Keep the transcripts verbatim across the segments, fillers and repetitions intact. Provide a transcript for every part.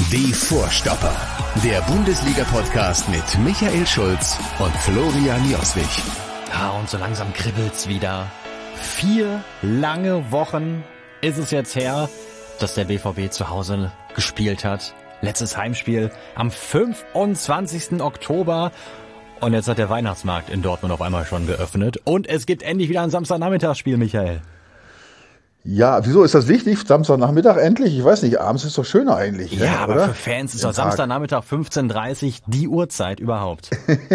Die Vorstopper, der Bundesliga-Podcast mit Michael Schulz und Florian Joswig. Ja, und so langsam kribbelt's wieder. Vier lange Wochen ist es jetzt her, dass der B V B zu Hause gespielt hat. Letztes Heimspiel am fünfundzwanzigsten Oktober. Und jetzt hat der Weihnachtsmarkt in Dortmund auf einmal schon geöffnet. Und es gibt endlich wieder ein Samstagnachmittagsspiel, Michael. Ja, wieso ist das wichtig? Samstagnachmittag endlich? Ich weiß nicht, abends ist doch schöner eigentlich. Ja, ja aber oder? für Fans ist doch Samstagnachmittag fünfzehn Uhr dreißig die Uhrzeit überhaupt.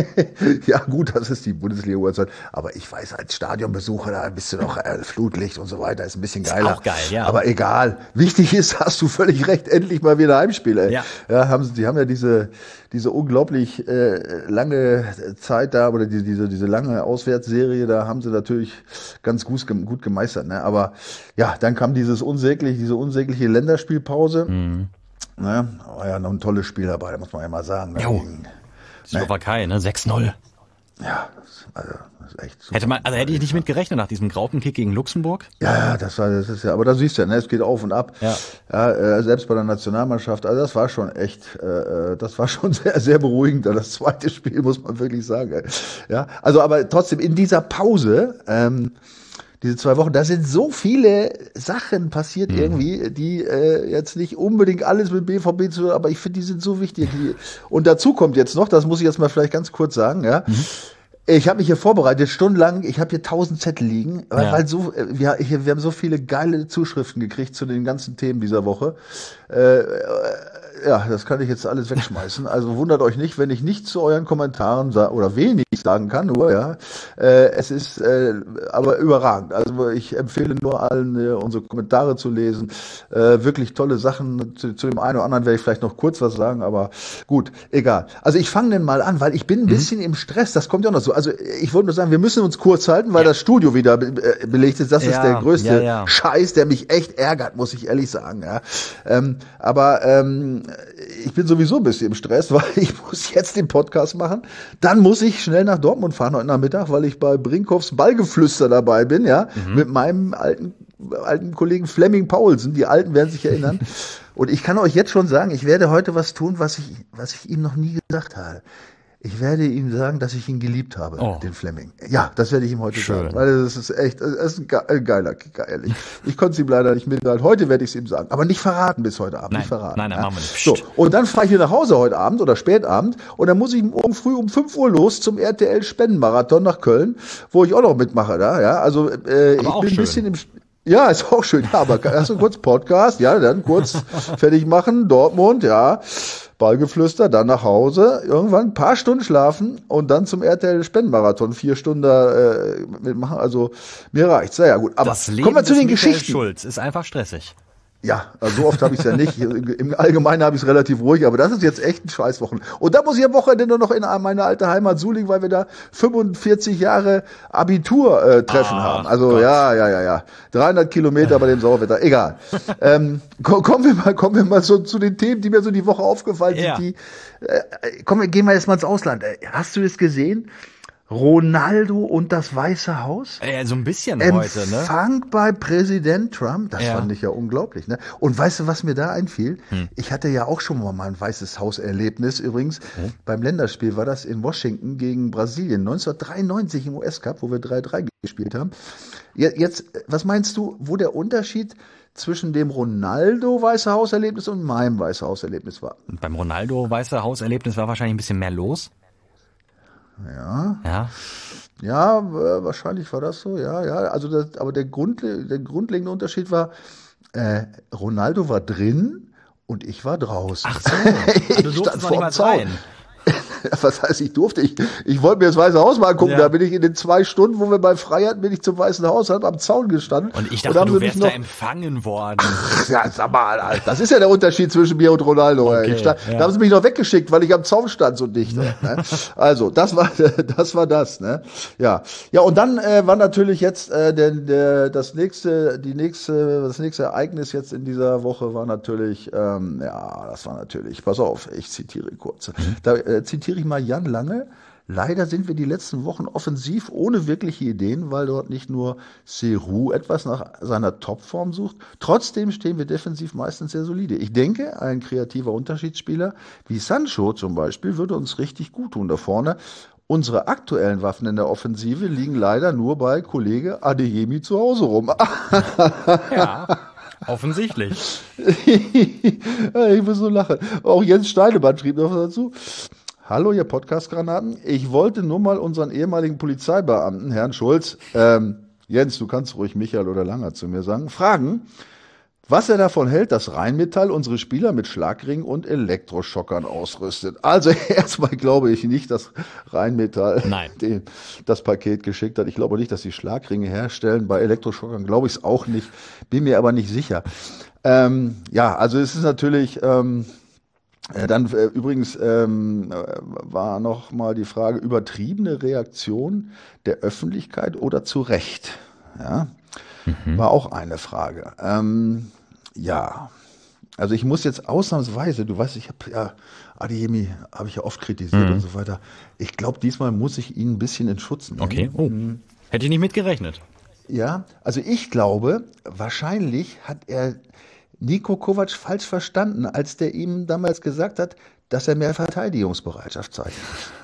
Ja gut, das ist die Bundesliga-Uhrzeit. Aber ich weiß, als Stadionbesucher, da bist du doch äh, Flutlicht und so weiter, ist ein bisschen geiler. Ist auch geil, ja. Aber egal. Wichtig ist, hast du völlig recht, endlich mal wieder Heimspiele. Ja. Ja, haben sie, die haben ja diese, diese unglaublich äh, lange Zeit da, oder die, diese, diese lange Auswärtsserie, da haben sie natürlich ganz gut, gut gemeistert, ne? Aber ja, dann kam dieses unsägliche, diese unsägliche Länderspielpause. Mhm. Ne? War ja noch ein tolles Spiel dabei, muss man ja mal sagen. Jo. Gegen, Slowakei, ne? sechs null. Ja, also das ist echt super. Hätte man, also hätte ich nicht mit gerechnet nach diesem Graupenkick gegen Luxemburg. Ja, das war, das ist ja, aber da siehst du ja, ne, es geht auf und ab. Ja. Ja, äh, selbst bei der Nationalmannschaft, also das war schon echt, äh, das war schon sehr, sehr beruhigend. Das zweite Spiel, muss man wirklich sagen. Ja, also aber trotzdem in dieser Pause, ähm, diese zwei Wochen, da sind so viele Sachen passiert mhm. irgendwie, die äh, jetzt nicht unbedingt alles mit B V B zu tun, aber ich finde, die sind so wichtig. Und dazu kommt jetzt noch, das muss ich jetzt mal vielleicht ganz kurz sagen, ja. Mhm. Ich habe mich hier vorbereitet, stundenlang, ich habe hier tausend Zettel liegen, weil, ja. weil so, wir, hier, wir haben so viele geile Zuschriften gekriegt zu den ganzen Themen dieser Woche. Äh, ja, das kann ich jetzt alles wegschmeißen. Also wundert euch nicht, wenn ich nicht zu euren Kommentaren sa- oder wenig sagen kann, nur ja. Äh, es ist äh, aber überragend. Also ich empfehle nur allen, äh, unsere Kommentare zu lesen. Äh, wirklich tolle Sachen. Zu, zu dem einen oder anderen werde ich vielleicht noch kurz was sagen, aber gut, egal. Also ich fange denn mal an, weil ich bin ein mhm. bisschen im Stress. Das kommt ja auch noch so. Also ich wollte nur sagen, wir müssen uns kurz halten, weil ja. das Studio wieder be- be- belegt ist. Das ja, ist der größte ja, ja. Scheiß, der mich echt ärgert, muss ich ehrlich sagen. Ja. Ähm, aber ähm, ich bin sowieso ein bisschen im Stress, weil ich muss jetzt den Podcast machen. Dann muss ich schnell nach Dortmund fahren heute Nachmittag, weil ich bei Brinkhoffs Ballgeflüster dabei bin, ja, mhm. mit meinem alten alten Kollegen Flemming Paulsen. Die Alten werden sich erinnern. Und ich kann euch jetzt schon sagen, ich werde heute was tun, was ich was ich ihm noch nie gesagt habe. Ich werde ihm sagen, dass ich ihn geliebt habe, oh. den Flemming. Ja, das werde ich ihm heute Schön. sagen, weil das ist echt, das ist ein, ge- ein geiler Kicker, ehrlich. Ich konnte es ihm leider nicht mitteilen. Heute werde ich es ihm sagen, aber nicht verraten bis heute Abend, nein, nicht verraten. Nein, nein, ja. machen wir nicht. So, und dann fahre ich hier nach Hause heute Abend oder spätabend und dann muss ich morgen früh um fünf Uhr los zum R T L-Spendenmarathon nach Köln, wo ich auch noch mitmache da, ja. Also äh, ich bin ein bisschen im Ja, ist auch schön, ja, aber hast du kurz Podcast, ja, dann kurz fertig machen, Dortmund, ja, Ballgeflüster, dann nach Hause, irgendwann ein paar Stunden schlafen und dann zum R T L-Spendenmarathon vier Stunden äh, mitmachen, also mir reicht's, ja, ja gut, aber das Leben kommen wir zu den Michael Geschichten. Schulz ist einfach stressig. Ja, also so oft habe ich es ja nicht. Im Allgemeinen habe ich es relativ ruhig, aber das ist jetzt echt ein Scheißwochen. Und da muss ich am Wochenende noch in meine alte Heimat Suling, weil wir da fünfundvierzig Jahre Abitur-Treffen äh, ah, haben. Also Gott. ja, ja, ja, ja. dreihundert Kilometer bei dem Sauerwetter. Egal. ähm, kommen wir mal, kommen wir mal so zu den Themen, die mir so die Woche aufgefallen sind. Ja. Die, äh, komm, wir gehen mal jetzt mal ins Ausland. Hast du es gesehen? Ronaldo und das Weiße Haus? Ja, so ein bisschen Empfang heute, ne? Empfang bei Präsident Trump, das ja. fand ich ja unglaublich, ne? Und weißt du, was mir da einfiel? Hm. Ich hatte ja auch schon mal ein Weißes Haus-Erlebnis übrigens. Hm. Beim Länderspiel war das in Washington gegen Brasilien, neunzehnhundertdreiundneunzig im U S-Cup, wo wir drei drei gespielt haben. Jetzt, was meinst du, wo der Unterschied zwischen dem Ronaldo Weiße Haus-Erlebnis und meinem Weiße Haus-Erlebnis war? Und beim Ronaldo Weiße Haus-Erlebnis war wahrscheinlich ein bisschen mehr los. Ja. Ja. Ja, äh, wahrscheinlich war das so, ja, ja. Also das, aber der, Grund, der grundlegende Unterschied war, äh, Ronaldo war drin und ich war draußen. Ach so, also du durftest noch nicht mal rein. Was heißt, ich durfte? Ich, ich wollte mir das Weiße Haus mal angucken. Ja. Da bin ich in den zwei Stunden, wo wir bei frei hatten, bin ich zum Weißen Haus, hab am Zaun gestanden. Und ich dachte, und du wärst noch da empfangen worden. Ja, sag mal, Alter, das ist ja der Unterschied zwischen mir und Ronaldo. Okay, stand, ja. Da haben sie mich noch weggeschickt, weil ich am Zaun stand so dicht. Ne? Also, das war das. War das ne? Ja, ja. Und dann äh, war natürlich jetzt äh, der, der, das nächste, die nächste, das nächste Ereignis jetzt in dieser Woche war natürlich, ähm, ja, das war natürlich. Pass auf, ich zitiere kurz. Da äh, zitiere ich mal Jan Lange. Leider sind wir die letzten Wochen offensiv ohne wirkliche Ideen, weil dort nicht nur Serou etwas nach seiner Topform sucht. Trotzdem stehen wir defensiv meistens sehr solide. Ich denke, ein kreativer Unterschiedsspieler wie Sancho zum Beispiel würde uns richtig gut tun da vorne. Unsere aktuellen Waffen in der Offensive liegen leider nur bei Kollege Adeyemi zu Hause rum. Ja, offensichtlich. Ich muss so lachen. Auch Jens Steinemann schrieb noch was dazu. Hallo, ihr Podcast-Granaten. Ich wollte nur mal unseren ehemaligen Polizeibeamten, Herrn Schulz, ähm, Jens, du kannst ruhig Michael oder Langer zu mir sagen, fragen, was er davon hält, dass Rheinmetall unsere Spieler mit Schlagringen und Elektroschockern ausrüstet. Also erstmal glaube ich nicht, dass Rheinmetall Nein. Den, das Paket geschickt hat. Ich glaube nicht, dass sie Schlagringe herstellen. Bei Elektroschockern glaube ich es auch nicht. Bin mir aber nicht sicher. Ähm, ja, also es ist natürlich... Ähm, Äh, dann äh, übrigens ähm, äh, war noch mal die Frage, übertriebene Reaktion der Öffentlichkeit oder zu Recht? Ja, mhm. War auch eine Frage. Ähm, ja, also ich muss jetzt ausnahmsweise, du weißt, ich habe ja, Adeyemi habe ich ja oft kritisiert mhm. und so weiter. Ich glaube, diesmal muss ich ihn ein bisschen in Schutz nehmen. Okay, oh. Mhm. Hätte ich nicht mitgerechnet. Ja, also ich glaube, wahrscheinlich hat er Niko Kovac falsch verstanden, als der ihm damals gesagt hat, dass er mehr Verteidigungsbereitschaft zeigt.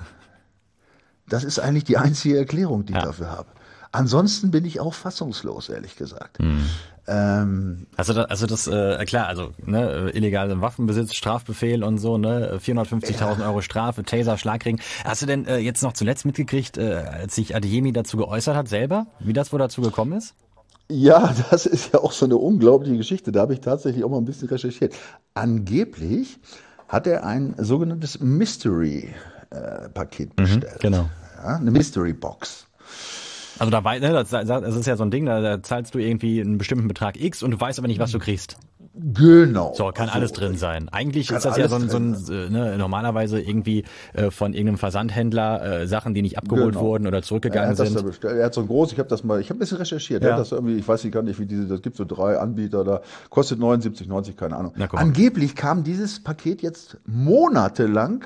Das ist eigentlich die einzige Erklärung, die ja. ich dafür habe. Ansonsten bin ich auch fassungslos, ehrlich gesagt. Mhm. Ähm, also das, also das äh, klar, also ne, illegale Waffenbesitz, Strafbefehl und so, ne, vierhundertfünfzigtausend ja. Euro Strafe, Taser, Schlagring. Hast du denn äh, jetzt noch zuletzt mitgekriegt, äh, als sich Adeyemi dazu geäußert hat selber, wie das wohl dazu gekommen ist? Ja, das ist ja auch so eine unglaubliche Geschichte. Da habe ich tatsächlich auch mal ein bisschen recherchiert. Angeblich hat er ein sogenanntes Mystery-Paket bestellt. Mhm, genau. Ja, eine Mystery-Box. Also da ne, das, das ist ja so ein Ding, da, da zahlst du irgendwie einen bestimmten Betrag X und du weißt aber nicht, was du kriegst. Genau. So, kann also, alles drin sein. Eigentlich ist das ja so ein, so ein äh, ne, normalerweise irgendwie äh, von irgendeinem Versandhändler äh, Sachen, die nicht abgeholt genau. wurden oder zurückgegangen er sind. Das bestellt. Er hat so ein groß, ich habe das mal, ich habe ein bisschen recherchiert. Ja. Er hat das irgendwie, ich weiß nicht gar nicht, wie diese, das gibt so drei Anbieter da, kostet neunundsiebzig neunzig, keine Ahnung. Na, angeblich kam dieses Paket jetzt monatelang,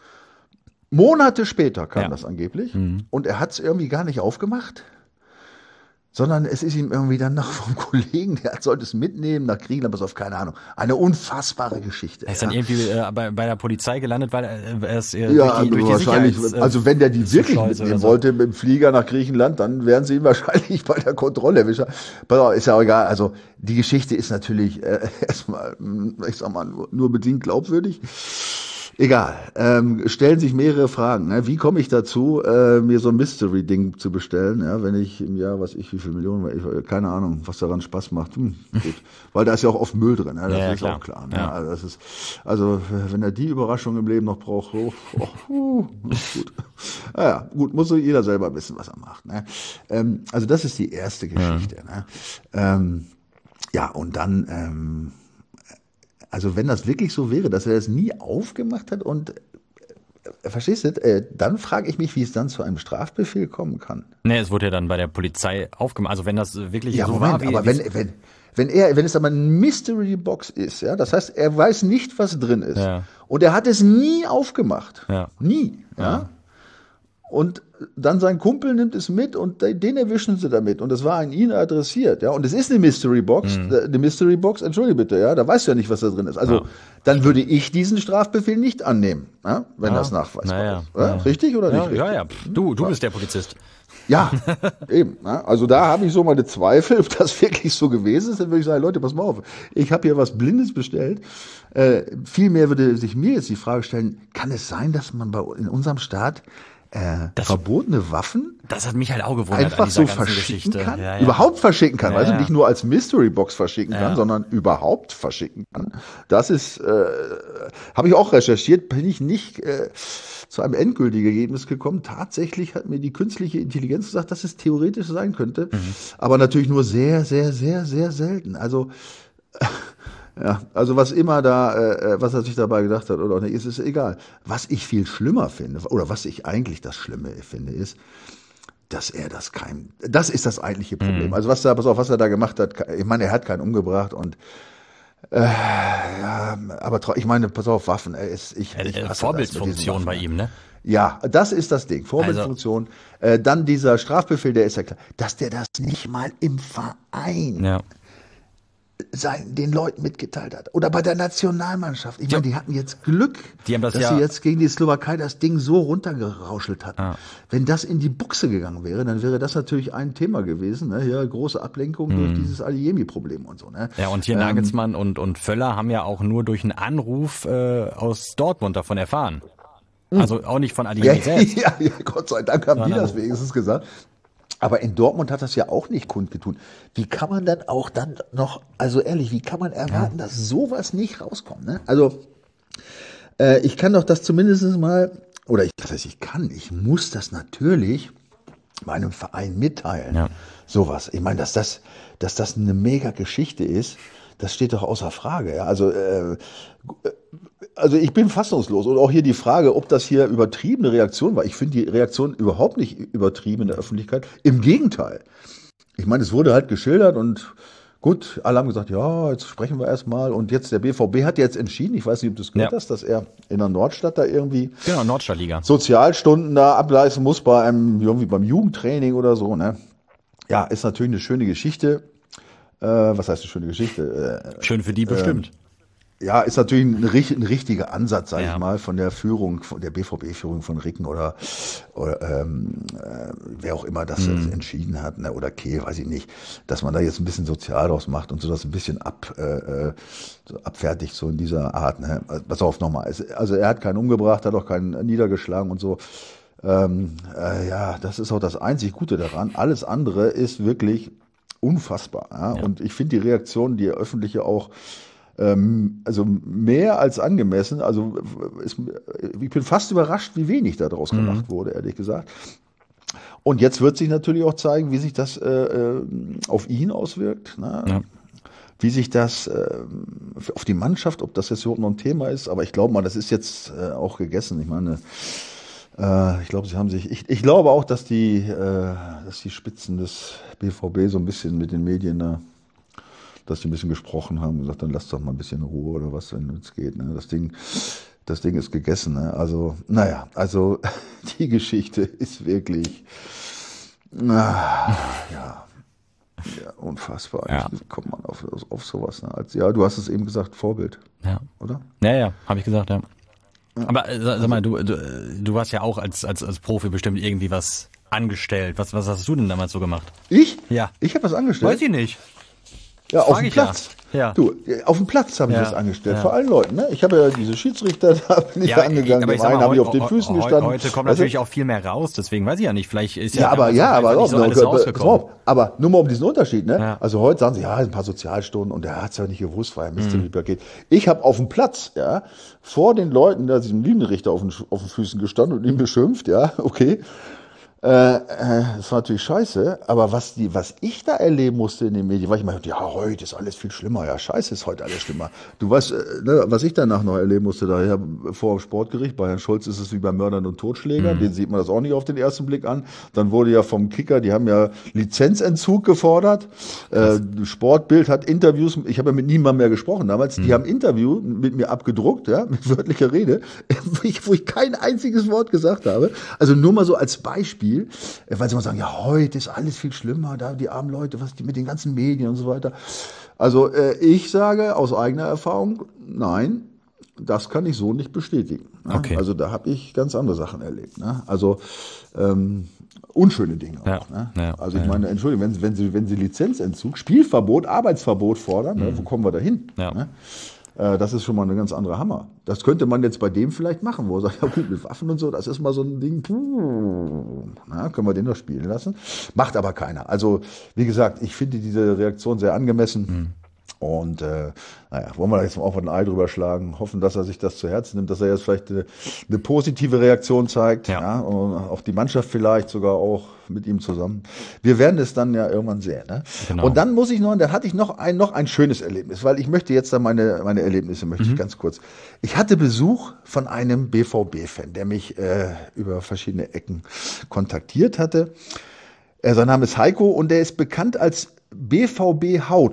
Monate später kam ja. das angeblich mhm. und er hat es irgendwie gar nicht aufgemacht. Sondern es ist ihm irgendwie dann noch vom Kollegen, der sollte es mitnehmen, nach Griechenland, pass auf, keine Ahnung. Eine unfassbare Geschichte. Er ist ja. dann irgendwie äh, bei, bei der Polizei gelandet, weil er es äh, ja, durch die, durch die wahrscheinlich, äh, also wenn der die wirklich mitnehmen so. wollte mit dem Flieger nach Griechenland, dann werden sie ihn wahrscheinlich bei der Kontrolle erwischen. Pass auf, ist ja auch egal. Also die Geschichte ist natürlich äh, erstmal, ich sag mal, nur, nur bedingt glaubwürdig. Egal, ähm, stellen sich mehrere Fragen. Ne? Wie komme ich dazu, äh, mir so ein Mystery-Ding zu bestellen, ja, wenn ich im Jahr, was ich, wie viel Millionen, ich, keine Ahnung, was daran Spaß macht. Hm, gut. Weil da ist ja auch oft Müll drin, ja, das ja, ist klar. auch klar. Ne? Ja. Also, das ist, also wenn er die Überraschung im Leben noch braucht, oh, oh, uh, gut. Naja, gut, muss so jeder selber wissen, was er macht. Ne? Ähm, also das ist die erste Geschichte. Ja, ne? ähm, ja und dann... Ähm, Also wenn das wirklich so wäre, dass er das nie aufgemacht hat und, äh, verstehst du, äh, dann frage ich mich, wie es dann zu einem Strafbefehl kommen kann. Nee, es wurde ja dann bei der Polizei aufgemacht. Also wenn das wirklich ja, so Moment, war, wie... aber wenn, wenn, wenn er, wenn es aber eine Mystery-Box ist, ja, das heißt, er weiß nicht, was drin ist. Ja. Und er hat es nie aufgemacht. Ja. Nie, ja. ja. Und dann sein Kumpel nimmt es mit und den erwischen sie damit. Und das war an ihn adressiert, ja. Und es ist eine Mystery Box, mhm. eine Mystery Box, entschuldige bitte, ja. Da weißt du ja nicht, was da drin ist. Also, ja. dann würde ich diesen Strafbefehl nicht annehmen, ja? wenn ja. das nachweisbar naja. ist. Ja? Richtig oder nicht? Ja, richtig? ja, ja. Du, du bist der Polizist. Ja, eben. Ja? Also da habe ich so meine Zweifel, ob das wirklich so gewesen ist. Dann würde ich sagen, Leute, pass mal auf. Ich habe hier was Blindes bestellt. Äh, vielmehr würde sich mir jetzt die Frage stellen, kann es sein, dass man bei, in unserem Staat Äh, das, verbotene Waffen das hat mich halt auch gewundert einfach an dieser so ganzen verschicken Geschichte. kann, ja, ja. überhaupt verschicken kann, ja, also ja. nicht nur als Mystery Box verschicken ja. kann, sondern überhaupt verschicken kann. Das ist, äh, habe ich auch recherchiert, bin ich nicht äh, zu einem endgültigen Ergebnis gekommen. Tatsächlich hat mir die künstliche Intelligenz gesagt, dass es theoretisch sein könnte, mhm. aber natürlich nur sehr, sehr, sehr, sehr selten. Also ja, also was immer da, äh, was er sich dabei gedacht hat oder auch nicht, ist es egal. Was ich viel schlimmer finde, oder was ich eigentlich das Schlimme finde, ist, dass er das kein, das ist das eigentliche Problem. Mhm. Also was da, pass auf, was er da gemacht hat, ich meine, er hat keinen umgebracht und Äh, ja, aber ich meine, pass auf, Waffen, er ist, ich, ich äh, Vorbildfunktion bei ihm, ne? Ja, das ist das Ding. Vorbildfunktion. Also, äh, dann dieser Strafbefehl, der ist ja klar, dass der das nicht mal im Verein ja. sein, den Leuten mitgeteilt hat. Oder bei der Nationalmannschaft. Ich ja. meine, die hatten jetzt Glück, die haben das dass ja sie jetzt gegen die Slowakei das Ding so runtergerauschelt hatten. Ja. Wenn das in die Buchse gegangen wäre, dann wäre das natürlich ein Thema gewesen. Ne? Hier große Ablenkung mhm. durch dieses Adeyemi-Problem und so. Ne? Ja, und hier ähm, Nagelsmann und, und Völler haben ja auch nur durch einen Anruf äh, aus Dortmund davon erfahren. Also auch nicht von Adeyemi ja, selbst. Ja, ja, Gott sei Dank haben die das wenigstens gesagt. Aber in Dortmund hat das ja auch nicht kundgetun. Wie kann man dann auch dann noch, also ehrlich, wie kann man erwarten, ja. dass sowas nicht rauskommt? Ne? Also äh, ich kann doch das zumindest mal, oder ich, das heißt, ich kann, ich muss das natürlich meinem Verein mitteilen. Ja. Sowas. Ich meine, dass das, dass das eine mega Geschichte ist, das steht doch außer Frage. Ja? Also äh, Also ich bin fassungslos. Und auch hier die Frage, ob das hier übertriebene Reaktion war. Ich finde die Reaktion überhaupt nicht übertrieben in der Öffentlichkeit. Im Gegenteil. Ich meine, es wurde halt geschildert und gut, alle haben gesagt, ja, jetzt sprechen wir erstmal. Und jetzt der B V B hat jetzt entschieden, ich weiß nicht, ob du es gehört ja. hast, dass er in der Nordstadt da irgendwie genau, Nordstadtliga. Sozialstunden da ableisten muss bei einem, irgendwie beim Jugendtraining oder so. Ne? Ja, ist natürlich eine schöne Geschichte. Äh, was heißt eine schöne Geschichte? Äh, Schön für die bestimmt. Äh, Ja, ist natürlich ein, ein richtiger Ansatz, sage ja. ich mal, von der Führung, von der B V B-Führung von Ricken oder, oder ähm, äh, wer auch immer das mhm. entschieden hat, ne, oder Kehl, weiß ich nicht, dass man da jetzt ein bisschen sozial draus macht und so das ein bisschen ab, äh, so abfertigt, so in dieser Art. Ne. Pass auf nochmal, also er hat keinen umgebracht, hat auch keinen niedergeschlagen und so. Ähm, äh, ja, das ist auch das einzig Gute daran. Alles andere ist wirklich unfassbar. Ja? Ja. Und ich finde die Reaktion, die öffentliche auch also mehr als angemessen. Also ist, ich bin fast überrascht, wie wenig daraus gemacht mhm. wurde, ehrlich gesagt. Und jetzt wird sich natürlich auch zeigen, wie sich das äh, auf ihn auswirkt. Ne? Ja. Wie sich das äh, auf die Mannschaft, ob das jetzt überhaupt noch ein Thema ist. Aber ich glaube mal, das ist jetzt äh, auch gegessen. Ich meine, äh, ich glaube, sie haben sich. Ich, ich glaube auch, dass die, äh, dass die Spitzen des B V B so ein bisschen mit den Medien da. Ne, dass die ein bisschen gesprochen haben und gesagt, dann lasst doch mal ein bisschen Ruhe oder was, wenn es geht. Ne? Das Ding, das Ding ist gegessen. Ne? Also, naja, also die Geschichte ist wirklich, ah, ja, ja, unfassbar. Ja. Wie kommt man auf, auf sowas? Ne? Als, ja, du hast es eben gesagt, Vorbild. Ja. Oder? Ja, ja, habe ich gesagt, ja. ja. Aber äh, sag mal, du, du, du warst ja auch als, als, als Profi bestimmt irgendwie was angestellt. Was, was hast du denn damals so gemacht? Ich? Ja. Ich habe was angestellt? Weiß ich nicht. Ja, auf dem Platz. Ja. Ja. Du, auf dem Platz haben ja. sie das angestellt, ja. vor allen Leuten. Ne? Ich habe ja diese Schiedsrichter, da bin ich ja, da angegangen, aber dem einen habe ich auf den Füßen heu, gestanden. Heute kommt natürlich auch viel mehr raus, deswegen weiß ich ja nicht, vielleicht ist ja, ja aber ja, aber nicht so no, alles no, rausgekommen. Aber nur mal um diesen Unterschied, ne? Ja. Also heute sagen sie, ja, ein paar Sozialstunden und der hat es ja nicht gewusst, weil er Mystery-Paket. Ich habe auf dem Platz, ja, vor den Leuten, da diesem Linienrichter auf den, auf den Füßen gestanden und ihn beschimpft, ja, okay. Äh, äh, das war natürlich scheiße, aber was die, was ich da erleben musste in den Medien, war ich immer, ja, heute ist alles viel schlimmer, ja, scheiße ist heute alles schlimmer. Du weißt, äh, ne, was ich danach noch erleben musste, da ja, vor dem Sportgericht, bei Herrn Schulz ist es wie bei Mördern und Totschlägern, mhm. den sieht man das auch nicht auf den ersten Blick an. Dann wurde ja vom Kicker, die haben ja Lizenzentzug gefordert, äh, Sportbild hat Interviews, ich habe ja mit niemandem mehr gesprochen damals, mhm. die haben Interview mit mir abgedruckt, ja, mit wörtlicher Rede, wo ich, wo ich kein einziges Wort gesagt habe. Also nur mal so als Beispiel, weil sie mal sagen, ja, heute ist alles viel schlimmer, da die armen Leute, was die mit den ganzen Medien und so weiter. Also äh, ich sage aus eigener Erfahrung, nein, das kann ich so nicht bestätigen. Ne? Okay. Also da habe ich ganz andere Sachen erlebt. Ne? Also ähm, unschöne Dinge ja. auch. Ne? Ja. Also ich meine, Entschuldigung, wenn, wenn Sie wenn Sie Lizenzentzug, Spielverbot, Arbeitsverbot fordern, mhm. ne? wo kommen wir da hin? Ja. Ne? Das ist schon mal eine ganz andere Hammer. Das könnte man jetzt bei dem vielleicht machen, wo er sagt, ja gut, mit Waffen und so, das ist mal so ein Ding, puh, na, können wir den noch spielen lassen. Macht aber keiner. Also, wie gesagt, ich finde diese Reaktion sehr angemessen. Mhm. Und äh, naja, wollen wir da jetzt auch mal ein Ei drüber schlagen, hoffen, dass er sich das zu Herzen nimmt, dass er jetzt vielleicht eine, eine positive Reaktion zeigt, ja. Ja, und auch die Mannschaft vielleicht sogar auch mit ihm zusammen. Wir werden es dann ja irgendwann sehen. Ne? Genau. Und dann muss ich noch, dann hatte ich noch ein, noch ein schönes Erlebnis, weil ich möchte jetzt dann meine, meine Erlebnisse möchte mhm. ich ganz kurz. Ich hatte Besuch von einem B V B-Fan, der mich äh, über verschiedene Ecken kontaktiert hatte. Äh, sein Name ist Heiko und der ist bekannt als B V B Haut.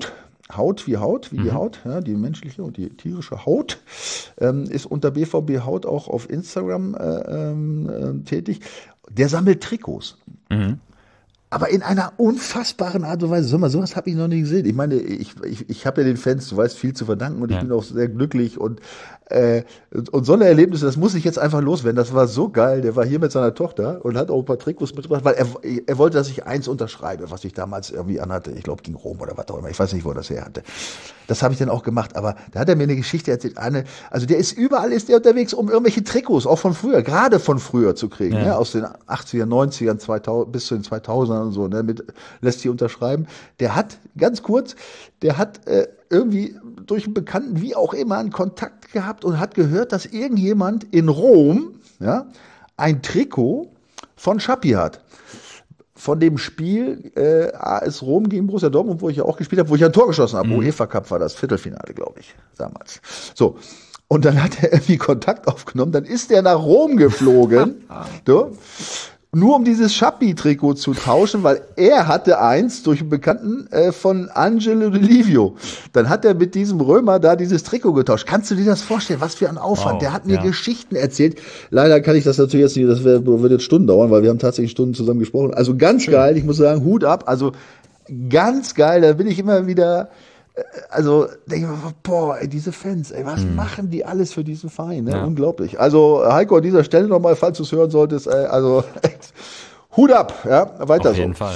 Haut wie Haut, wie mhm. die Haut, ja, die menschliche und die tierische Haut, ähm, ist unter B V B Haut auch auf Instagram äh, äh, tätig. Der sammelt Trikots. Mhm. Aber in einer unfassbaren Art und Weise. Sag mal, sowas habe ich noch nie gesehen. Ich meine, ich, ich, ich habe ja den Fans, du weißt, viel zu verdanken und ja. ich bin auch sehr glücklich und äh, und so eine Erlebnisse, das muss ich jetzt einfach loswerden. Das war so geil. Der war hier mit seiner Tochter und hat auch ein paar Trikots mitgebracht, weil er, er wollte, dass ich eins unterschreibe, was ich damals irgendwie anhatte. Ich glaube, gegen Rom oder was auch immer. Ich weiß nicht, wo er das her hatte. Das habe ich dann auch gemacht. Aber da hat er mir eine Geschichte erzählt. Eine, also der ist überall ist der unterwegs, um irgendwelche Trikots, auch von früher, gerade von früher zu kriegen, ja. Ne? Aus den achtzigern, neunzigern, zweitausend, bis zu den zweitausendern und so, ne? Mit, lässt die unterschreiben. Der hat, ganz kurz, der hat äh, irgendwie durch einen Bekannten, wie auch immer, einen Kontakt gehabt und hat gehört, dass irgendjemand in Rom, ja, ein Trikot von Schappi hat. Von dem Spiel äh, A S Rom gegen Borussia Dortmund, wo ich ja auch gespielt habe, wo ich ein Tor geschossen habe. Mhm. UEFA Cup war das Viertelfinale, glaube ich, damals. So. Und dann hat er irgendwie Kontakt aufgenommen, dann ist er nach Rom geflogen, du, nur um dieses Schappi-Trikot zu tauschen, weil er hatte eins durch einen Bekannten äh, von Angelo Di Livio. Dann hat er mit diesem Römer da dieses Trikot getauscht. Kannst du dir das vorstellen? Was für ein Aufwand. Wow, der hat mir ja. Geschichten erzählt. Leider kann ich das natürlich jetzt nicht, das wird jetzt Stunden dauern, weil wir haben tatsächlich Stunden zusammen gesprochen. Also ganz Schön. Geil, ich muss sagen, Hut ab. Also ganz geil, da bin ich immer wieder... Also denke ich mir, boah, ey, diese Fans, ey, was hm. machen die alles für diesen Verein? Ne? Ja. Unglaublich. Also Heiko, an dieser Stelle nochmal, falls du es hören solltest, ey, also echt, Hut ab, ja, weiter so. Auf jeden so. Fall.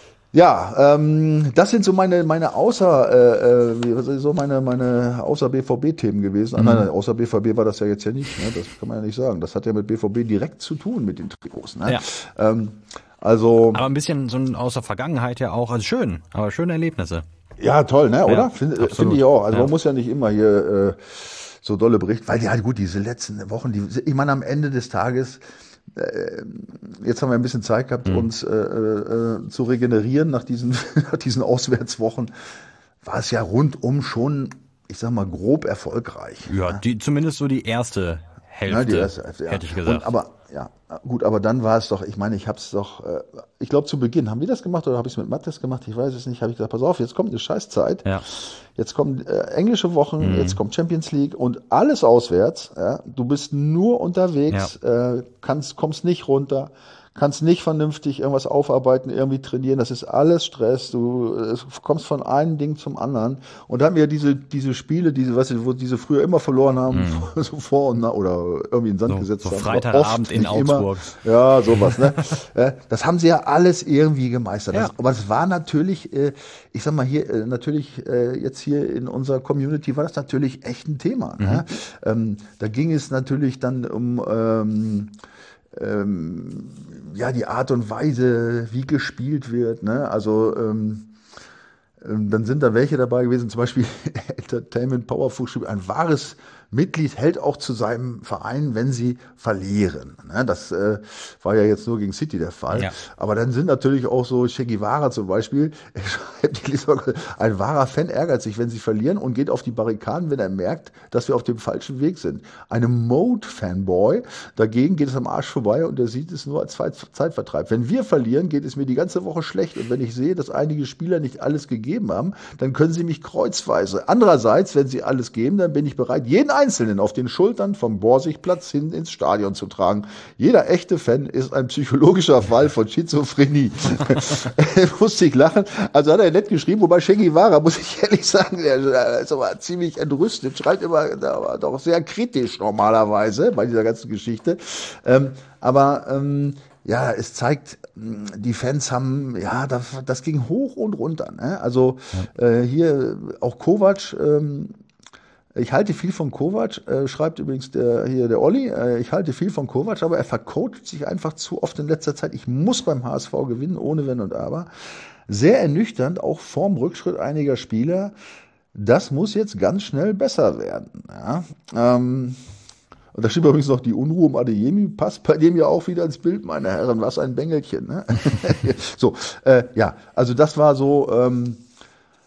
Ja, ähm, das sind so meine meine außer äh, was ist so meine meine außer B V B-Themen gewesen. Mhm. Nein, außer B V B war das ja jetzt ja nicht. Ne? Das kann man ja nicht sagen. Das hat ja mit B V B direkt zu tun mit den Trikots. Ne? Ja. Ähm, also. Aber ein bisschen so ein aus der Vergangenheit ja auch, also schön, aber schöne Erlebnisse. Ja, toll, ne, oder? Ja, Finde find ich auch. Also ja. Man muss ja nicht immer hier äh, so dolle berichten, weil ja gut, diese letzten Wochen, die, ich meine, am Ende des Tages, äh, jetzt haben wir ein bisschen Zeit gehabt, mhm. uns äh, äh, zu regenerieren nach diesen, nach diesen Auswärtswochen, war es ja rundum schon, ich sag mal, grob erfolgreich. Ja, ne? die zumindest so die erste Hälfte, ja, die erste Hälfte ja. hätte ich gesagt. Und, aber ja, gut, aber dann war es doch, ich meine, ich habe es doch, äh, ich glaube zu Beginn, haben wir das gemacht oder habe ich es mit Mattes gemacht? Ich weiß es nicht, habe ich gesagt, pass auf, jetzt kommt eine Scheißzeit, ja. jetzt kommen äh, englische Wochen, mhm. jetzt kommt Champions League und alles auswärts, ja, du bist nur unterwegs, ja. äh, kannst, kommst nicht runter, kannst nicht vernünftig irgendwas aufarbeiten, irgendwie trainieren, das ist alles Stress, du äh, kommst von einem Ding zum anderen und da haben wir diese diese Spiele, diese, weißt du, wo diese früher immer verloren haben, mm. so vor und nach, oder irgendwie in den Sand so, gesetzt so haben. Freitagabend in Augsburg. Immer. Ja, sowas, ne? Das haben sie ja alles irgendwie gemeistert. Ja. Das, aber es war natürlich, ich sag mal hier, natürlich jetzt hier in unserer Community war das natürlich echt ein Thema. Mhm. Ne? Ähm, da ging es natürlich dann um ähm, Ähm, ja, die Art und Weise, wie gespielt wird, ne? Also ähm, ähm, dann sind da welche dabei gewesen, zum Beispiel Entertainment Powerful, ein wahres Mitglied hält auch zu seinem Verein, wenn sie verlieren. Ne? Das äh, war ja jetzt nur gegen City der Fall. Ja. Aber dann sind natürlich auch so Che Guevara zum Beispiel, ein wahrer Fan ärgert sich, wenn sie verlieren und geht auf die Barrikaden, wenn er merkt, dass wir auf dem falschen Weg sind. Eine Mode-Fanboy, dagegen geht es am Arsch vorbei und er sieht es nur als Zeitvertreib. Wenn wir verlieren, geht es mir die ganze Woche schlecht und wenn ich sehe, dass einige Spieler nicht alles gegeben haben, dann können sie mich kreuzweise. Andererseits, wenn sie alles geben, dann bin ich bereit, jeden Einzelnen auf den Schultern vom Borsigplatz hin ins Stadion zu tragen. Jeder echte Fan ist ein psychologischer Fall von Schizophrenie. Musste ich lachen. Also hat er nett geschrieben, wobei Che Guevara, muss ich ehrlich sagen, der ist aber ziemlich entrüstet, schreibt immer doch sehr kritisch normalerweise bei dieser ganzen Geschichte. Ähm, aber ähm, ja, es zeigt, die Fans haben, ja, das, das ging hoch und runter. Ne? Also ja. äh, hier auch Kovac, ähm, ich halte viel von Kovac, äh, schreibt übrigens der hier der Olli, äh, ich halte viel von Kovac, aber er vercoacht sich einfach zu oft in letzter Zeit. Ich muss beim H S V gewinnen, ohne Wenn und Aber. Sehr ernüchternd, auch vorm Rückschritt einiger Spieler. Das muss jetzt ganz schnell besser werden. Ja? Ähm, und da steht übrigens noch die Unruhe um Adeyemi, passt bei dem ja auch wieder ins Bild, meine Herren, was ein Bengelchen. Ne? so, äh, ja, also das war so... Ähm,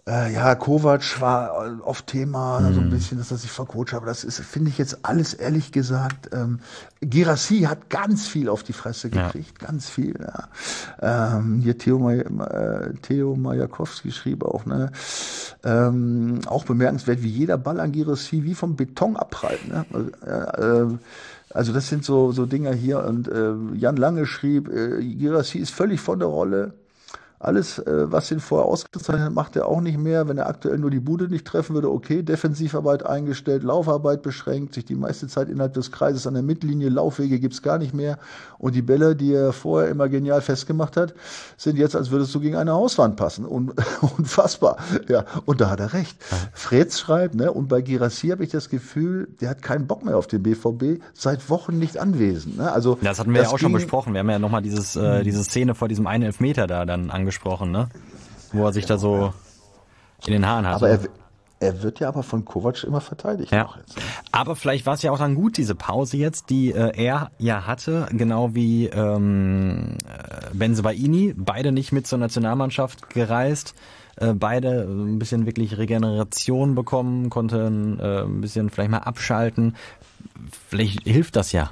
Äh, ja, Kovac war oft Thema, Mhm. so ein bisschen, dass er sich vercoacht hat, aber das ist, finde ich jetzt alles ehrlich gesagt, ähm, Guirassy hat ganz viel auf die Fresse Ja. gekriegt, ganz viel, ja. Ähm, hier Theo, Maj äh, Theo Majakowski schrieb auch, ne, ähm, auch bemerkenswert, wie jeder Ball an Guirassy wie vom Beton abprallt, ne, äh, äh, also das sind so, so Dinger hier und äh, Jan Lange schrieb, äh, Guirassy ist völlig von der Rolle. Alles, äh, was ihn vorher ausgezeichnet hat, macht er auch nicht mehr. Wenn er aktuell nur die Bude nicht treffen würde, okay. Defensivarbeit eingestellt, Laufarbeit beschränkt, sich die meiste Zeit innerhalb des Kreises an der Mittellinie, Laufwege gibt's gar nicht mehr. Und die Bälle, die er vorher immer genial festgemacht hat, sind jetzt, als würdest du gegen eine Hauswand passen. Un unfassbar. Ja, und da hat er recht. Ja. Fritz schreibt, ne, und bei Guirassy habe ich das Gefühl, der hat keinen Bock mehr auf den B V B, seit Wochen nicht anwesend. Ne? Also, das hatten wir das ja auch schon ging, besprochen. Wir haben ja nochmal dieses, äh, diese Szene vor diesem einen Elfmeter da dann angesprochen. gesprochen, ne? Wo er sich ja, da so ja. in den Haaren hat. Aber er, er wird ja aber von Kovac immer verteidigt. Ja. Noch jetzt, ne? Aber vielleicht war es ja auch dann gut, diese Pause jetzt, die äh, er ja hatte, genau wie ähm, Bensebaini, beide nicht mit zur Nationalmannschaft gereist, äh, beide ein bisschen wirklich Regeneration bekommen, konnten äh, ein bisschen vielleicht mal abschalten. Vielleicht hilft das ja.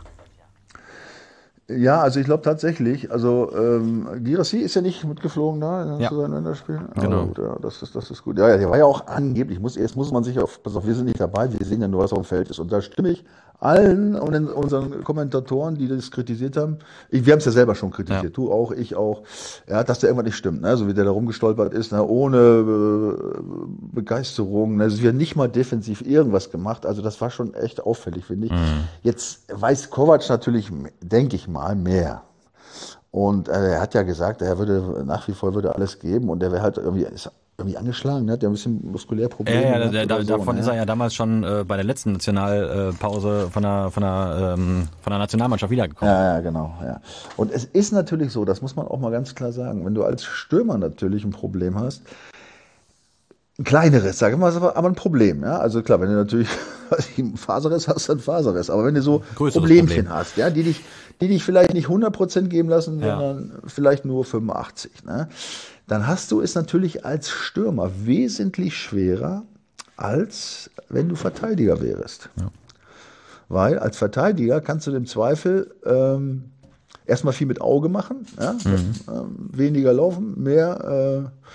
Ja, also ich glaube tatsächlich, also ähm, Guirassy ist ja nicht mitgeflogen da ja. zu seinen Länderspielen. Genau. Also, ja, das ist das ist gut. Ja, ja, der war ja auch angeblich, muss jetzt muss man sich auf, pass auf, wir sind nicht dabei, wir sehen ja nur, was auf dem Feld ist. Und da stimme ich allen und unseren Kommentatoren, die das kritisiert haben, ich, wir haben es ja selber schon kritisiert, ja. Du auch, ich auch, ja, dass der irgendwas nicht stimmt, ne? So wie der da rumgestolpert ist, ne? Ohne äh, Begeisterung, ne? Also wir haben nicht mal defensiv irgendwas gemacht, also das war schon echt auffällig, finde ich. Mhm. Jetzt weiß Kovac natürlich, denke ich mal, mehr. Und äh, er hat ja gesagt, er würde nach wie vor würde alles geben und er wäre halt irgendwie ist irgendwie angeschlagen, ne? Hat ja ein bisschen muskulär Probleme. Ja, ja, da, da, so, davon ne? ist er ja damals schon äh, bei der letzten Nationalpause von der von der ähm, von der Nationalmannschaft wiedergekommen. Ja, ja, genau, ja. Und es ist natürlich so, das muss man auch mal ganz klar sagen, wenn du als Stürmer natürlich ein Problem hast, ein kleineres, sage ich mal, aber ein Problem, ja. Also klar, wenn du natürlich einen Faserriss hast, dann Faserriss. Aber wenn du so Größeres Problemchen Problem. hast, ja, die dich, die dich vielleicht nicht hundert Prozent geben lassen, Ja. sondern vielleicht nur fünfundachtzig, ne? Dann hast du es natürlich als Stürmer wesentlich schwerer, als wenn du Verteidiger wärst. Ja. Weil als Verteidiger kannst du im Zweifel ähm, erstmal viel mit Auge machen, ja? Mhm. ähm, weniger laufen, mehr äh,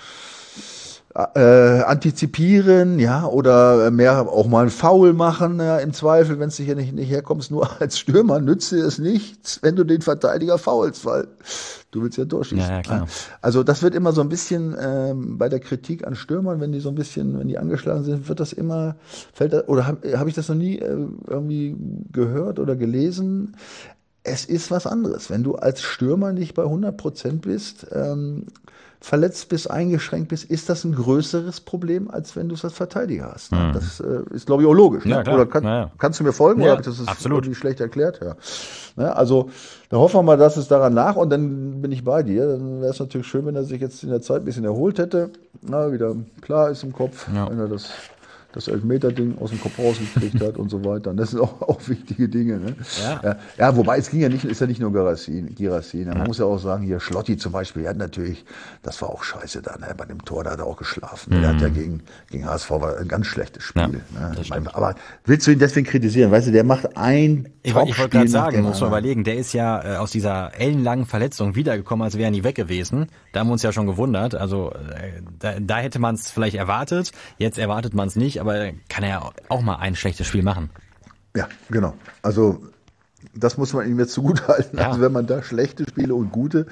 Äh, antizipieren, ja, oder mehr auch mal einen Foul machen, ja, im Zweifel, wenn es dich ja nicht, nicht herkommst. Nur als Stürmer nützt dir es nichts, wenn du den Verteidiger foulst, weil du willst ja durchschießen. Ja, ja, klar. Also das wird immer so ein bisschen ähm, bei der Kritik an Stürmern, wenn die so ein bisschen, wenn die angeschlagen sind, wird das immer, fällt das, oder habe hab ich das noch nie äh, irgendwie gehört oder gelesen? Es ist was anderes. Wenn du als Stürmer nicht bei hundert Prozent bist, ähm, verletzt bist, eingeschränkt bist, ist das ein größeres Problem, als wenn du es als Verteidiger hast. Ne? Mhm. Das äh, ist, glaube ich, auch logisch. Ne? Ja, klar. Oder kann, ja, ja. kannst du mir folgen? Ja, oder habe ich das absolut. irgendwie schlecht erklärt? Ja. Ne? Also da hoffen wir mal, dass es daran nach und dann bin ich bei dir. Dann wäre es natürlich schön, wenn er sich jetzt in der Zeit ein bisschen erholt hätte. Na, wieder klar ist im Kopf, Ja. wenn er das das Elfmeter-Ding aus dem Kopf rausgekriegt hat und so weiter. Und das sind auch, auch wichtige Dinge. Ne? Ja. Ja, ja, wobei es ging ja nicht, ist ja nicht nur Guirassy. Ne? Man Ja. muss ja auch sagen, hier Schlotti zum Beispiel, der hat natürlich, das war auch scheiße da, ne? Bei dem Tor, da hat er auch geschlafen. Mhm. Der hat ja gegen, gegen H S V war ein ganz schlechtes Spiel. Ja, ne? das Ich meine, stimmt. aber willst du ihn deswegen kritisieren? Weißt du, der macht ein Ich, wollt- ich wollte Top-Spiel gerade nach sagen, dem muss man anderen. überlegen, der ist ja äh, aus dieser ellenlangen Verletzung wiedergekommen, als wäre er nie weg gewesen. Da haben wir uns ja schon gewundert. Also äh, da, da hätte man es vielleicht erwartet. Jetzt erwartet man es nicht, aber kann er auch mal ein schlechtes Spiel machen. Ja, genau. Also das muss man ihm jetzt zugutehalten. Ja. Also wenn man da schlechte Spiele und gute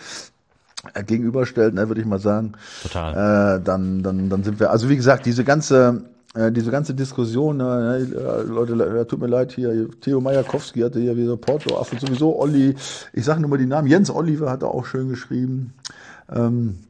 äh, gegenüberstellt, ne, würde ich mal sagen, Total. äh, dann, dann, dann sind wir, also wie gesagt, diese ganze, äh, diese ganze Diskussion, äh, äh, Leute, äh, tut mir leid, hier, Theo Majakowski hatte hier wieder Porto, Aff und sowieso Olli, ich sage nur mal die Namen, Jens Oliver hat er auch schön geschrieben, ähm,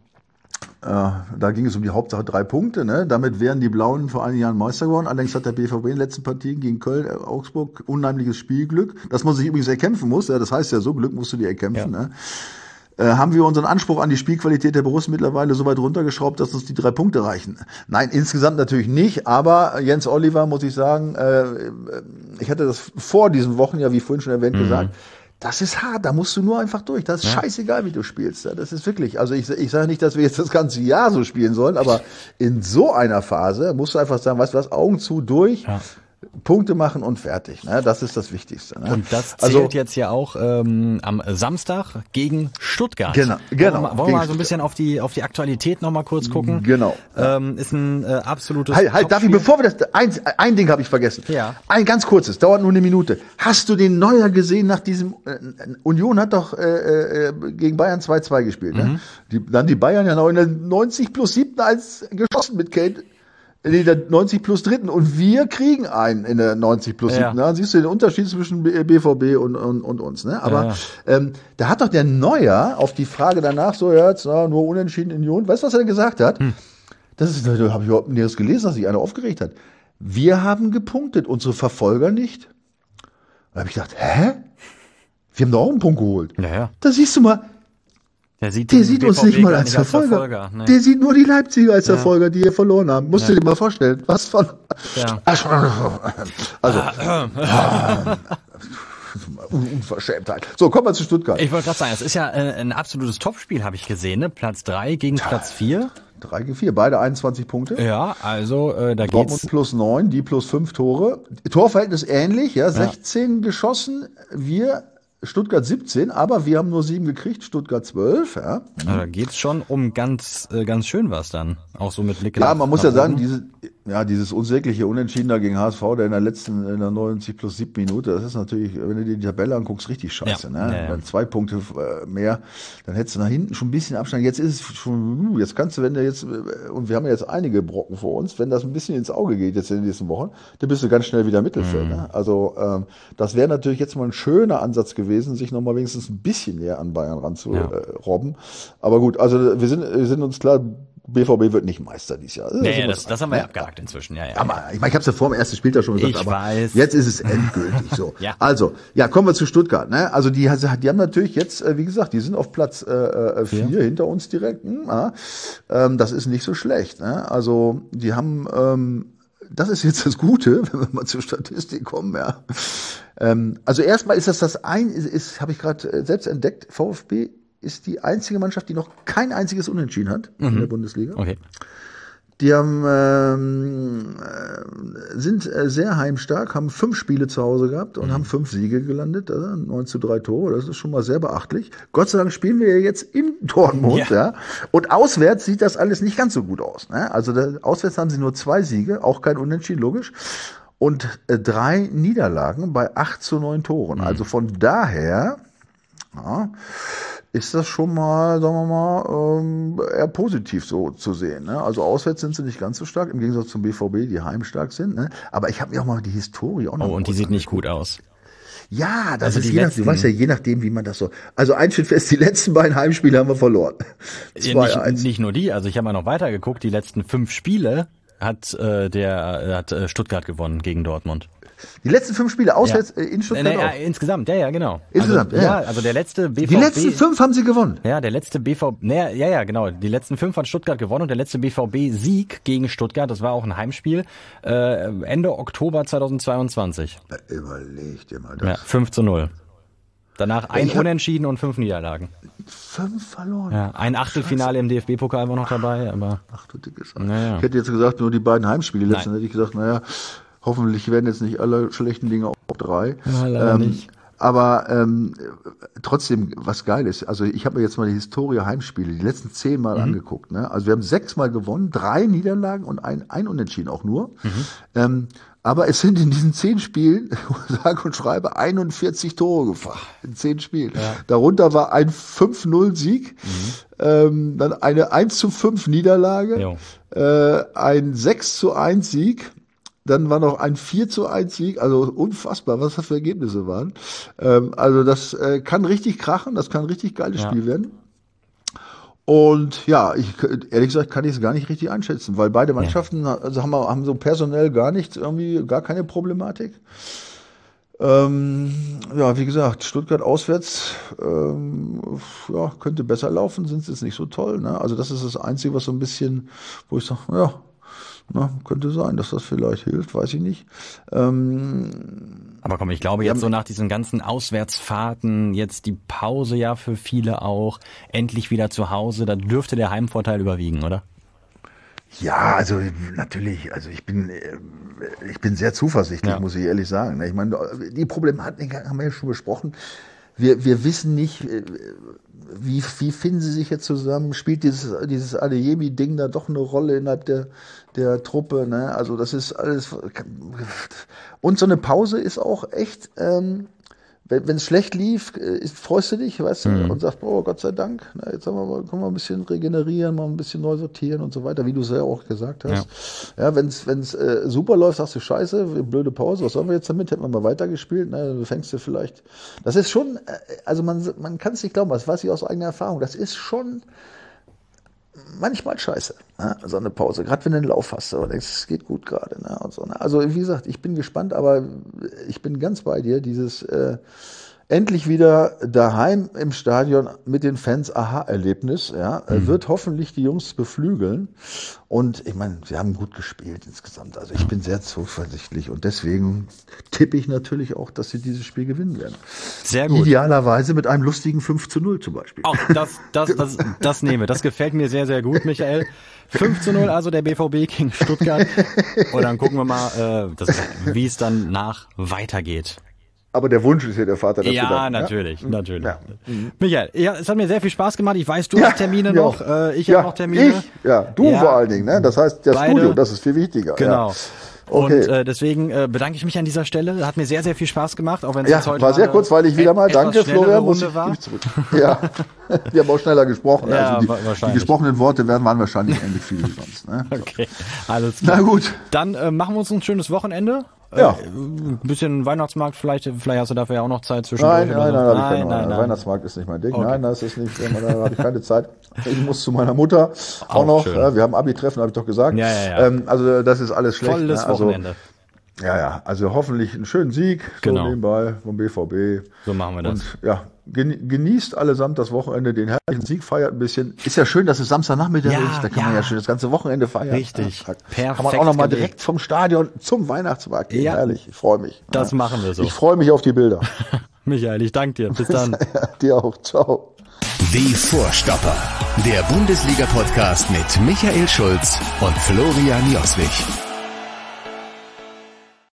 Äh, da ging es um die Hauptsache drei Punkte. Ne? Damit wären die Blauen vor einigen Jahren Meister geworden. Allerdings hat der B V B in den letzten Partien gegen Köln, äh, Augsburg unheimliches Spielglück, das man sich übrigens erkämpfen muss. Ja, das heißt ja so, Glück musst du dir erkämpfen. Ja. Ne? Äh, haben wir unseren Anspruch an die Spielqualität der Borussia mittlerweile so weit runtergeschraubt, dass uns die drei Punkte reichen? Nein, insgesamt natürlich nicht. Aber Jens Oliver, muss ich sagen, äh, ich hatte das vor diesen Wochen, ja wie vorhin schon erwähnt, Mhm. gesagt, Das ist hart, da musst du nur einfach durch. Das ist Ja. scheißegal, wie du spielst. Das ist wirklich, also ich, ich sage nicht, dass wir jetzt das ganze Jahr so spielen sollen, aber in so einer Phase musst du einfach sagen, weißt du was, Augen zu, durch, Ja. Punkte machen und fertig. Ne? Das ist das Wichtigste. Ne? Und das zählt also, jetzt ja auch ähm, am Samstag gegen Stuttgart. Genau, genau, Wollen wir, mal- wollen wir gegen mal so ein bisschen auf die auf die Aktualität noch mal kurz gucken? Genau. Ähm, ist ein äh, absolutes Halt, halt, darf ich, Topspiel. bevor wir das, ein, ein Ding habe ich vergessen. Ja. Ein ganz kurzes, dauert nur eine Minute. Hast du den Neuer gesehen nach diesem, äh, Union hat doch äh, äh, gegen Bayern zwei zwei gespielt, Mhm. ne? Die, dann die Bayern ja noch in der neunzig plus siebten als geschossen mit Kate. In der neunzig plus dritten und wir kriegen einen in der neunzig plus Ja. siebten. Da siehst du den Unterschied zwischen B V B und, und, und uns. Ne? Aber Ja. ähm, da hat doch der Neuer auf die Frage danach so, ja, jetzt na, nur unentschieden in Union. Weißt du, was er gesagt hat? Hm. Das ist, da habe ich überhaupt nicht gelesen, dass sich einer aufgeregt hat. Wir haben gepunktet, unsere Verfolger nicht. Da habe ich gedacht, hä? Wir haben doch auch einen Punkt geholt. Ja, ja. Da siehst du mal, Der sieht, der den sieht B V uns B nicht mal gar als Verfolger. Verfolger. Nee. Der sieht nur die Leipziger als Verfolger, die hier verloren haben. Musst du dir mal vorstellen. Was von. Ja. Also. Unverschämtheit. So, kommen wir zu Stuttgart. Ich wollte gerade sagen, es ist ja äh, ein absolutes Topspiel, habe ich gesehen. Ne? Platz drei gegen Platz vier. drei gegen vier, beide einundzwanzig Punkte. Ja, also äh, da Dortmund geht's. plus neun, die plus fünf Tore. Torverhältnis ähnlich, ja, sechzehn geschossen, wir Stuttgart siebzehn, aber wir haben nur sieben gekriegt, Stuttgart zwölf, ja. Also da geht's schon um ganz äh, ganz schön was dann. Auch so mit Blick Ja, nach- man muss nach ja sagen, oben. diese, ja, dieses unsägliche Unentschieden da gegen H S V, der in der letzten, in der neunzig plus sieben Minute, das ist natürlich, wenn du dir die Tabelle anguckst, richtig scheiße, Ja, ne? ja, ja. Dann zwei Punkte äh, mehr, dann hättest du nach hinten schon ein bisschen Abstand. Jetzt ist es schon, uh, jetzt kannst du, wenn du jetzt, äh, und wir haben ja jetzt einige Brocken vor uns, wenn das ein bisschen ins Auge geht jetzt in den nächsten Wochen, dann bist du ganz schnell wieder Mittelfeld, Mhm. ne? Also, ähm, das wäre natürlich jetzt mal ein schöner Ansatz gewesen, sich nochmal wenigstens ein bisschen näher an Bayern ranzurobben. Ja. Äh, robben. Aber gut, also wir sind, wir sind uns klar, B V B wird nicht Meister dieses Jahr. Ja, sind ja, wir das, das haben wir ne? abgehakt inzwischen. Ja, ja. Aber ich meine, ich habe es ja vor dem ersten Spieltag schon gesagt, Ich aber weiß. jetzt ist es endgültig so. Ja. Also, ja, kommen wir zu Stuttgart. Ne? Also die, die haben natürlich jetzt, äh, wie gesagt, die sind auf Platz äh, äh, vier Ja. hinter uns direkt. Hm, ja. ähm, das ist nicht so schlecht. Ne? Also die haben, ähm, das ist jetzt das Gute, wenn wir mal zur Statistik kommen. Ja. Ähm, also erstmal ist das das ein, ist, ist habe ich gerade äh, selbst entdeckt. VfB ist die einzige Mannschaft, die noch kein einziges Unentschieden hat in der Bundesliga. Okay. Die haben, ähm, äh, sind äh, sehr heimstark, haben fünf Spiele zu Hause gehabt und haben fünf Siege gelandet, also neun zu drei Tore, das ist schon mal sehr beachtlich. Gott sei Dank spielen wir ja jetzt in Dortmund, Ja. ja. Und auswärts sieht das alles nicht ganz so gut aus. Ne? Also da, auswärts haben sie nur zwei Siege, auch kein Unentschieden, logisch. Und äh, drei Niederlagen bei acht zu neun Toren. Also von daher, ja, ist das schon mal, sagen wir mal, ähm, eher positiv so zu sehen. Ne? Also auswärts sind sie nicht ganz so stark, im Gegensatz zum B V B, die heimstark sind. Ne? Aber ich habe mir auch mal die Historie auch noch Oh, mal und die kurz sieht nicht angeguckt. gut aus. Ja, das Also ist die je nach, letzten- du weißt ja, je nachdem, wie man das so. Also eins steht fest, die letzten beiden Heimspiele haben wir verloren. Ja, zwei nicht, eins. nicht nur die, also ich habe mal noch weiter geguckt, die letzten fünf Spiele hat äh, der äh, hat äh, Stuttgart gewonnen gegen Dortmund. Die letzten fünf Spiele auswärts Ja. äh, in Nee, Stuttgart nee, ja, auch. insgesamt, ja, ja, genau. Insgesamt, also, ja, ja. Also der letzte B V B. Die letzten fünf haben sie gewonnen. Ja, der letzte B V B, naja, ja, ja, genau. Die letzten fünf hat Stuttgart gewonnen und der letzte B V B-Sieg gegen Stuttgart, das war auch ein Heimspiel, äh, Ende Oktober zweitausendzweiundzwanzig. Überleg dir mal das. Ja, fünf zu null. Danach ein ich hab- Unentschieden und fünf Niederlagen. Fünf verloren. Ja, ein Achtelfinale im D F B-Pokal war noch dabei, aber Ach du dickes. Naja. Ich hätte jetzt gesagt, nur die beiden Heimspiele. Nein. Letzten hätte ich gesagt, naja, hoffentlich werden jetzt nicht alle schlechten Dinge auf drei. Ja, leider ähm, nicht. Aber ähm, trotzdem, was geil ist, also ich habe mir jetzt mal die Historie Heimspiele, die letzten zehn Mal Mhm. angeguckt. Ne? Also wir haben sechsmal gewonnen, drei Niederlagen und ein, ein Unentschieden auch nur. Mhm. Ähm, aber es sind in diesen zehn Spielen, sage und schreibe, einundvierzig Tore gefallen. In zehn Spielen. Darunter war ein fünf null Sieg, ähm, dann eine eins zu fünf Niederlage, Jo. äh, ein sechs zu eins Sieg. Dann war noch ein vier zu eins Sieg, also unfassbar, was das für Ergebnisse waren. Ähm, also das äh, kann richtig krachen, das kann ein richtig geiles Ja. Spiel werden. Und ja, ich ehrlich gesagt kann ich es gar nicht richtig einschätzen, weil beide Mannschaften also haben, haben so personell gar nichts, irgendwie gar keine Problematik. Ähm, ja, wie gesagt, Stuttgart auswärts ähm, ja, könnte besser laufen, sind sie jetzt nicht so toll. Ne? Also das ist das Einzige, was so ein bisschen, wo ich sage, ja, Na, könnte sein, dass das vielleicht hilft, weiß ich nicht. Ähm, Aber komm, ich glaube jetzt so nach diesen ganzen Auswärtsfahrten, jetzt die Pause ja für viele auch, endlich wieder zu Hause, da dürfte der Heimvorteil überwiegen, oder? Ja, also natürlich, also ich bin ich bin sehr zuversichtlich, ja. muss ich ehrlich sagen. Ich meine, die Problematik haben wir ja schon besprochen. Wir wir wissen nicht, wie wie finden sie sich jetzt zusammen? Spielt dieses dieses Adeyemi-Ding da doch eine Rolle innerhalb der der Truppe? Ne? Also das ist alles. Und so eine Pause ist auch echt. Ähm, Wenn es schlecht lief, ist, freust du dich, weißt du, mhm. und sagst, oh Gott sei Dank, na, jetzt haben wir mal, können wir ein bisschen regenerieren, mal ein bisschen neu sortieren und so weiter, wie du es ja auch gesagt hast. Ja, ja wenn es wenn es äh, super läuft, sagst du, scheiße, blöde Pause, was sollen wir jetzt damit? Hätten wir mal weitergespielt, na, du fängst du vielleicht. Das ist schon, also man, man kann es nicht glauben, das weiß ich aus eigener Erfahrung, das ist schon manchmal scheiße, ne? So eine Pause, gerade wenn du einen Lauf hast, aber denkst, es geht gut gerade. Ne? Und so, ne? Also wie gesagt, ich bin gespannt, aber ich bin ganz bei dir, dieses äh, endlich wieder daheim im Stadion mit den Fans, Aha-Erlebnis, ja, mhm. wird hoffentlich die Jungs beflügeln. Und ich meine, sie haben gut gespielt insgesamt. Also ich bin sehr zuversichtlich und deswegen tippe ich natürlich auch, dass sie dieses Spiel gewinnen werden. Sehr gut. Idealerweise mit einem lustigen fünf zu null zum Beispiel. Auch das, das, das, das nehme. Das gefällt mir sehr, sehr gut, Michael. fünf zu null, also der B V B gegen Stuttgart. Und dann gucken wir mal, äh, das, wie es dann nach weitergeht. Aber der Wunsch ist ja der Vater der Ja, Stuttgart. natürlich, ja? natürlich. Ja. Mhm. Michael, ja, es hat mir sehr viel Spaß gemacht. Ich weiß, du ja, hast Termine ja. noch, äh, ich ja, habe noch Termine. Ich, ja, du ja. vor allen Dingen, ne? Das heißt, das Beide. Studio, das ist viel wichtiger. Genau. Ja. Okay. Und äh, deswegen äh, bedanke ich mich an dieser Stelle. Hat mir sehr, sehr viel Spaß gemacht, auch wenn es ja, jetzt heute war sehr kurzweilig wieder mal. Danke, Florian. Muss ich, war. zurück. Ja, wir haben auch schneller gesprochen. Ja, also die, wahrscheinlich. die gesprochenen Worte werden waren wahrscheinlich ähnlich viel wie sonst. Ne? Okay, alles klar. Na gut. Dann äh, machen wir uns ein schönes Wochenende. Ja. Äh, ein bisschen Weihnachtsmarkt, vielleicht, vielleicht hast du dafür ja auch noch Zeit zwischendurch. Nein, nein, so. nein, nein, nein, nein, nein, nein. Weihnachtsmarkt ist nicht mein Ding. Okay. Nein, das ist nicht, da habe ich keine Zeit. Ich muss zu meiner Mutter auch, Auch noch. schön. Ja, wir haben Abi-Treffen, habe ich doch gesagt. Ja, ja, ja. Ähm, also das ist alles schlecht. Volles ne? also, Wochenende. Ja, ja, also hoffentlich einen schönen Sieg Genau. so nebenbei vom B V B. So machen wir das. Und ja, genießt allesamt das Wochenende, den herrlichen Sieg, feiert ein bisschen. Ist ja schön, dass es Samstagnachmittag Ja, ist, da kann ja. man ja schön das ganze Wochenende feiern. Richtig. Ja, Perfekt kann man auch nochmal gelegt. direkt vom Stadion zum Weihnachtsmarkt gehen. Ja. Herrlich, ich freue mich. Das ja. machen wir so. Ich freue mich auf die Bilder. Michael, ich danke dir. Bis dann. Ja, dir auch. Ciao. Die Vorstopper. Der Bundesliga-Podcast mit Michael Schulz und Florian Joswig.